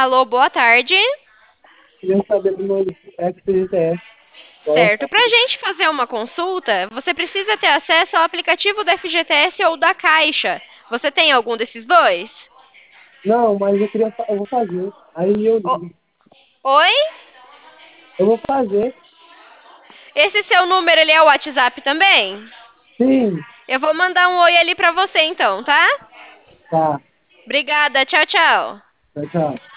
Alô, boa tarde. Queria saber do meu FGTS. Qual? Certo, para a gente fazer uma consulta, você precisa ter acesso ao aplicativo da FGTS ou da Caixa. Você tem algum desses dois? Não, mas eu vou fazer. Aí eu O- ligo. Oi? Eu vou fazer. Esse seu número, ele é o WhatsApp também? Sim, Eu vou mandar um oi ali para você então, tá? tá. Obrigada, tchau, tchau. Tchau, tchau.